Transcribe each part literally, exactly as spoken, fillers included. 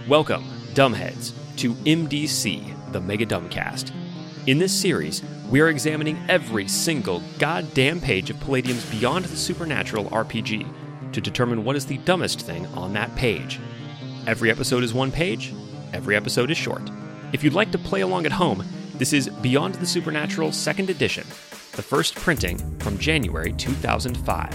Welcome, dumbheads, to M D C, the Mega Dumbcast. In this series, we are examining every single goddamn page of Palladium's Beyond the Supernatural R P G to determine what is the dumbest thing on that page. Every episode is one page, every episode is short. If you'd like to play along at home, this is Beyond the Supernatural second Edition, the first printing from January two thousand five.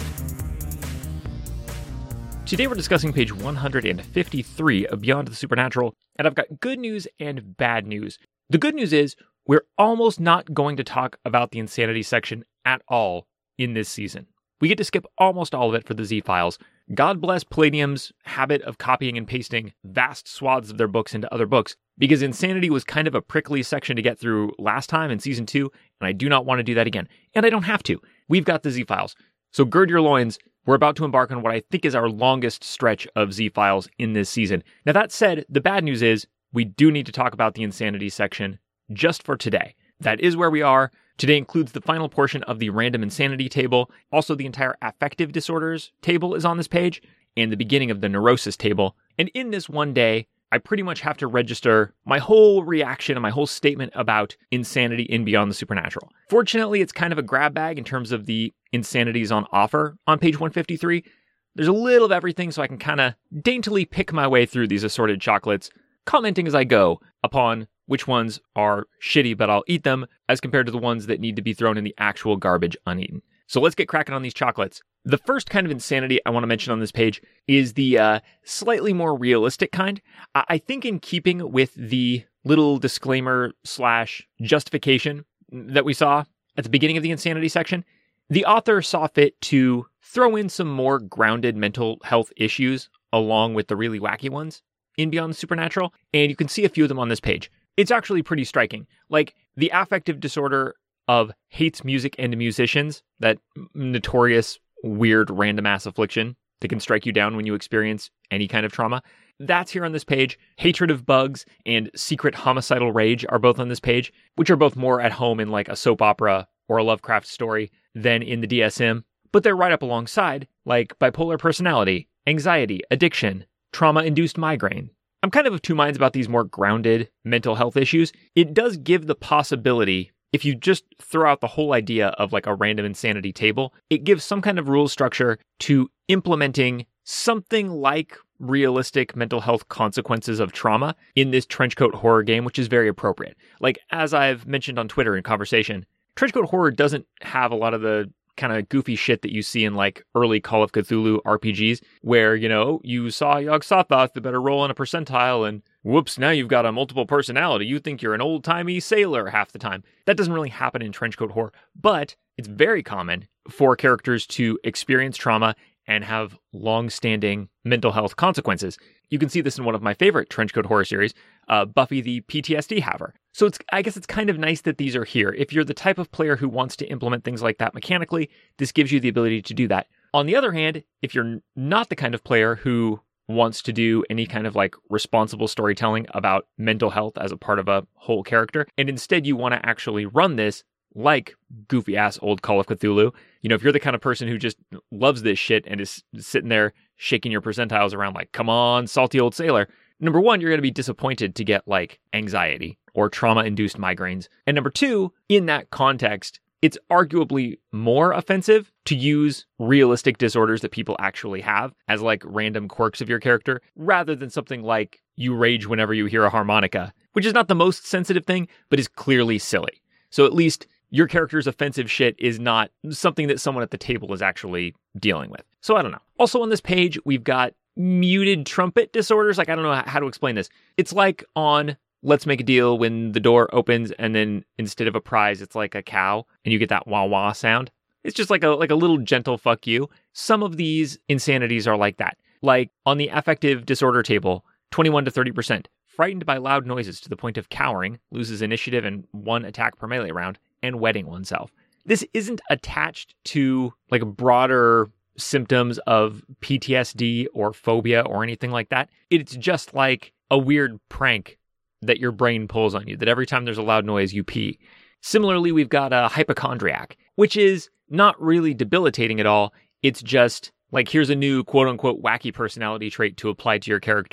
Today we're discussing page one hundred fifty-three of Beyond the Supernatural, and I've got good news and bad news. The good news is we're almost not going to talk about the Insanity section at all in this season. We get to skip almost all of it for the Z-Files. God bless Palladium's habit of copying and pasting vast swaths of their books into other books, because Insanity was kind of a prickly section to get through last time in Season two, and I do not want to do that again. And I don't have to. We've got the Z-Files. So gird your loins. We're about to embark on what I think is our longest stretch of Z-Files in this season. Now that said, the bad news is we do need to talk about the Insanity section just for today. That is where we are. Today includes the final portion of the random insanity table. Also, the entire affective disorders table is on this page, and the beginning of the neurosis table. And in this one day, I pretty much have to register my whole reaction and my whole statement about insanity in Beyond the Supernatural. Fortunately, it's kind of a grab bag in terms of the insanities on offer on page one fifty-three. There's a little of everything, so I can kind of daintily pick my way through these assorted chocolates, commenting as I go upon which ones are shitty but I'll eat them, as compared to the ones that need to be thrown in the actual garbage uneaten. So let's get cracking on these chocolates. The first kind of insanity I want to mention on this page is the uh, slightly more realistic kind. I think in keeping with the little disclaimer slash justification that we saw at the beginning of the insanity section, the author saw fit to throw in some more grounded mental health issues along with the really wacky ones in Beyond the Supernatural, and you can see a few of them on this page. It's actually pretty striking. Like the affective disorder of hates music and musicians, that notorious weird random ass affliction that can strike you down when you experience any kind of trauma. That's here on this page. Hatred of bugs and secret homicidal rage are both on this page, which are both more at home in like a soap opera or a Lovecraft story than in the D S M, but they're right up alongside, like bipolar personality, anxiety, addiction, trauma-induced migraine. I'm kind of of two minds about these more grounded mental health issues. It does give the possibility, if you just throw out the whole idea of like a random insanity table, it gives some kind of rule structure to implementing something like realistic mental health consequences of trauma in this trenchcoat horror game, which is very appropriate. Like, as I've mentioned on Twitter in conversation, trenchcoat horror doesn't have a lot of the kind of goofy shit that you see in like early Call of Cthulhu R P Gs, where, you know, you saw Yog-Sothoth, you better roll on a percentile, and whoops, now you've got a multiple personality. You think you're an old-timey sailor half the time. That doesn't really happen in trenchcoat horror, but it's very common for characters to experience trauma and have long-standing mental health consequences. You can see this in one of my favorite trenchcoat horror series, uh, Buffy the P T S D Haver. So it's, I guess it's kind of nice that these are here. If you're the type of player who wants to implement things like that mechanically, this gives you the ability to do that. On the other hand, if you're not the kind of player who wants to do any kind of like responsible storytelling about mental health as a part of a whole character, and instead you want to actually run this like goofy ass old Call of Cthulhu, you know, if you're the kind of person who just loves this shit and is sitting there shaking your percentiles around like, come on, salty old sailor, number one, you're going to be disappointed to get like anxiety or trauma-induced migraines. And number two, in that context, it's arguably more offensive to use realistic disorders that people actually have as like random quirks of your character, rather than something like you rage whenever you hear a harmonica, which is not the most sensitive thing, but is clearly silly. So at least your character's offensive shit is not something that someone at the table is actually dealing with. So I don't know. Also on this page, we've got muted trumpet disorders. Like, I don't know how to explain this. It's like on Let's Make a Deal when the door opens and then instead of a prize, it's like a cow and you get that wah wah sound. It's just like a like a little gentle fuck you. Some of these insanities are like that. Like on the affective disorder table, twenty-one to thirty percent. Frightened by loud noises to the point of cowering, loses initiative and one attack per melee round, and wetting oneself. This isn't attached to like broader symptoms of P T S D or phobia or anything like that. It's just like a weird prank that your brain pulls on you, that every time there's a loud noise, you pee. Similarly, we've got a hypochondriac, which is not really debilitating at all. It's just like, here's a new quote unquote wacky personality trait to apply to your character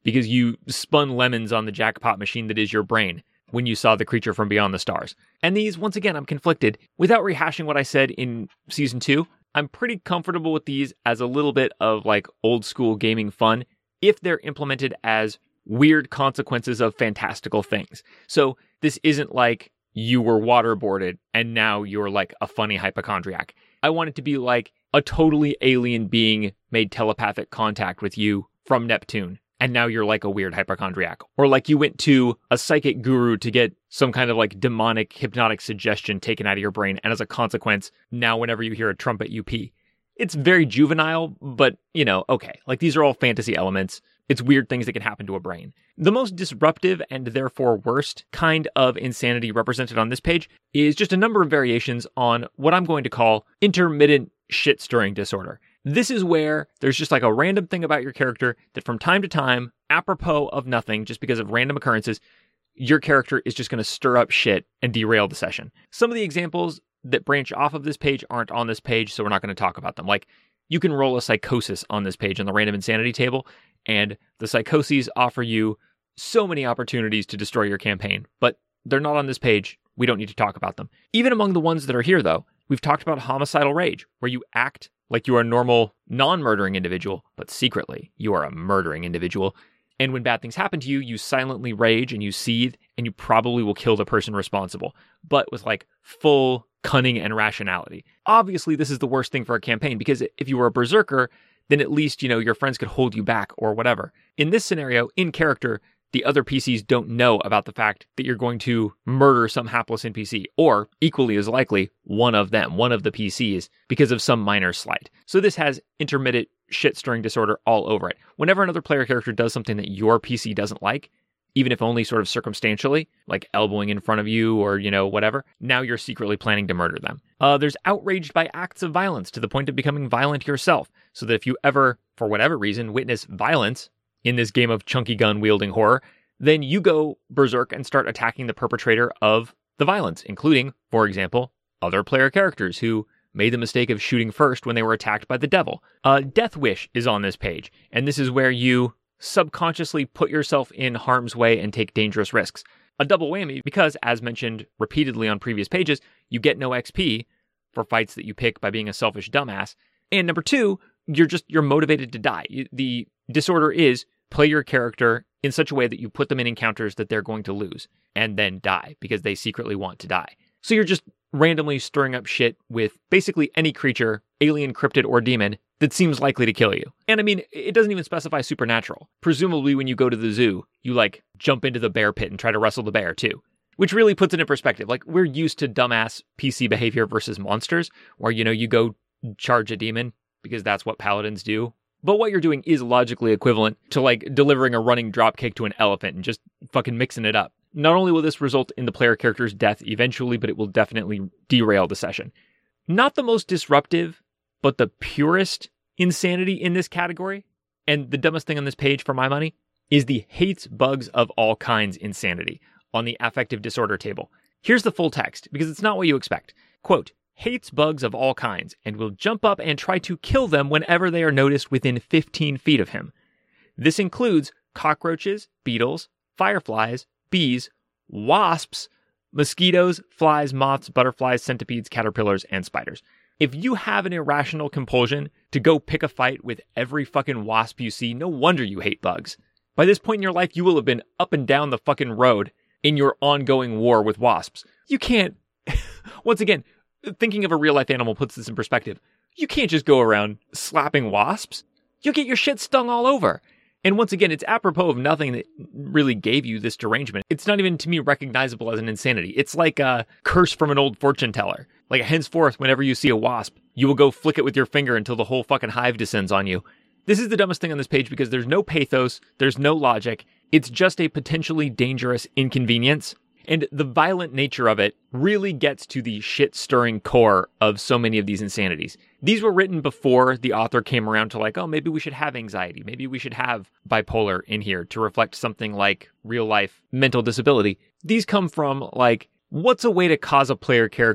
because you spun lemons on the jackpot machine that is your brain when you saw the creature from beyond the stars. And these, once again, I'm conflicted. Without rehashing what I said in season two, I'm pretty comfortable with these as a little bit of like old school gaming fun if they're implemented as weird consequences of fantastical things. So this isn't like you were waterboarded and now you're like a funny hypochondriac. I want it to be like a totally alien being made telepathic contact with you from Neptune, and now you're like a weird hypochondriac. Or like you went to a psychic guru to get some kind of like demonic hypnotic suggestion taken out of your brain, and as a consequence, now whenever you hear a trumpet, you pee. It's very juvenile, but, you know, okay. Like, these are all fantasy elements. It's weird things that can happen to a brain. The most disruptive and therefore worst kind of insanity represented on this page is just a number of variations on what I'm going to call intermittent shit-stirring disorder. This is where there's just like a random thing about your character that from time to time, apropos of nothing, just because of random occurrences, your character is just going to stir up shit and derail the session. Some of the examples that branch off of this page aren't on this page, so we're not going to talk about them. Like, you can roll a psychosis on this page on the random insanity table, and the psychoses offer you so many opportunities to destroy your campaign, but they're not on this page. We don't need to talk about them. Even among the ones that are here, though, we've talked about homicidal rage, where you act like you are a normal, non-murdering individual, but secretly you are a murdering individual. And when bad things happen to you, you silently rage and you seethe, and you probably will kill the person responsible, but with like full cunning and rationality. Obviously, this is the worst thing for a campaign, because if you were a berserker, then at least, you know, your friends could hold you back or whatever. In this scenario, in character, the other P Cs don't know about the fact that you're going to murder some hapless N P C, or equally as likely, one of them, one of the P Cs, because of some minor slight. So this has intermittent shit-stirring disorder all over it. Whenever another player character does something that your P C doesn't like, even if only sort of circumstantially, like elbowing in front of you or, you know, whatever, now you're secretly planning to murder them. Uh, there's outraged by acts of violence to the point of becoming violent yourself, so that if you ever, for whatever reason, witness violence in this game of chunky gun wielding horror, then you go berserk and start attacking the perpetrator of the violence, including, for example, other player characters who made the mistake of shooting first when they were attacked by the devil. Uh, Death Wish is on this page, and this is where you subconsciously put yourself in harm's way and take dangerous risks. A double whammy because, as mentioned repeatedly on previous pages, you get no X P for fights that you pick by being a selfish dumbass. And number two, you're just, you're motivated to die. The disorder is play your character in such a way that you put them in encounters that they're going to lose and then die because they secretly want to die. So you're just randomly stirring up shit with basically any creature, alien, cryptid, or demon, that seems likely to kill you. And I mean, it doesn't even specify supernatural. Presumably when you go to the zoo, you like jump into the bear pit and try to wrestle the bear too. Which really puts it in perspective. Like, we're used to dumbass P C behavior versus monsters, where, you know, you go charge a demon because that's what paladins do. But what you're doing is logically equivalent to like delivering a running dropkick to an elephant and just fucking mixing it up. Not only will this result in the player character's death eventually, but it will definitely derail the session. Not the most disruptive, but the purest insanity in this category, and the dumbest thing on this page for my money, is the hates bugs of all kinds insanity on the affective disorder table. Here's the full text, because it's not what you expect. Quote, hates bugs of all kinds and will jump up and try to kill them whenever they are noticed within fifteen feet of him. This includes cockroaches, beetles, fireflies, bees, wasps, mosquitoes, flies, moths, butterflies, centipedes, caterpillars, and spiders. If you have an irrational compulsion to go pick a fight with every fucking wasp you see, no wonder you hate bugs. By this point in your life, you will have been up and down the fucking road in your ongoing war with wasps. You can't, once again, thinking of a real life animal puts this in perspective. You can't just go around slapping wasps. You'll get your shit stung all over. And once again, it's apropos of nothing that really gave you this derangement. It's not even, to me, recognizable as an insanity. It's like a curse from an old fortune teller. Like, henceforth, whenever you see a wasp, you will go flick it with your finger until the whole fucking hive descends on you. This is the dumbest thing on this page because there's no pathos, there's no logic. It's just a potentially dangerous inconvenience. And the violent nature of it really gets to the shit-stirring core of so many of these insanities. These were written before the author came around to like, oh, maybe we should have anxiety. Maybe we should have bipolar in here to reflect something like real-life mental disability. These come from, like, what's a way to cause a player character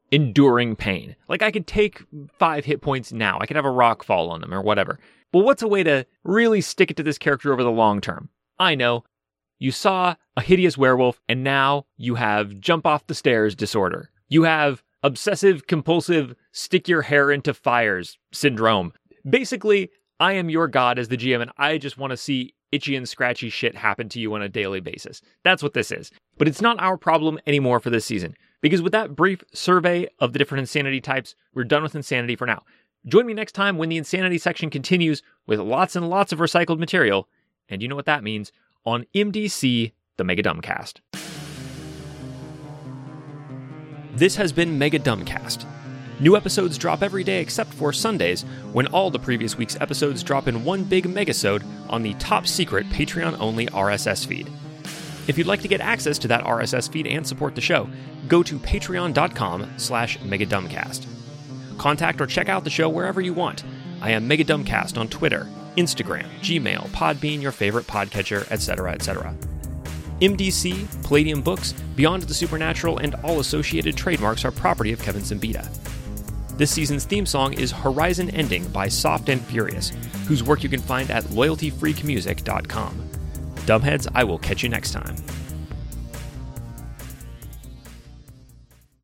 enduring pain. Like, I could take five hit points now. I could have a rock fall on them or whatever. But what's a way to really stick it to this character over the long term? I know. You saw a hideous werewolf, and now you have jump off the stairs disorder. You have obsessive compulsive stick your hair into fires syndrome. Basically, I am your god as the G M, and I just want to see itchy and scratchy shit happen to you on a daily basis. That's what this is. But it's not our problem anymore for this season, because with that brief survey of the different insanity types, we're done with insanity for now. Join me next time when the insanity section continues with lots and lots of recycled material, and you know what that means, on M D C, the Mega Dumbcast. This has been Mega Dumbcast. New episodes drop every day except for Sundays, when all the previous week's episodes drop in one big megasode on the top-secret Patreon-only R S S feed. If you'd like to get access to that R S S feed and support the show, go to patreon.com slash megadumbcast. Contact or check out the show wherever you want. I am Mega Dumbcast on Twitter, Instagram, Gmail, Podbean, your favorite podcatcher, et cetera, et cetera. M D C, Palladium Books, Beyond the Supernatural, and all associated trademarks are property of Kevin Simbita. This season's theme song is Horizon Ending by Soft and Furious, whose work you can find at loyalty freak music dot com. Dumbheads, I will catch you next time.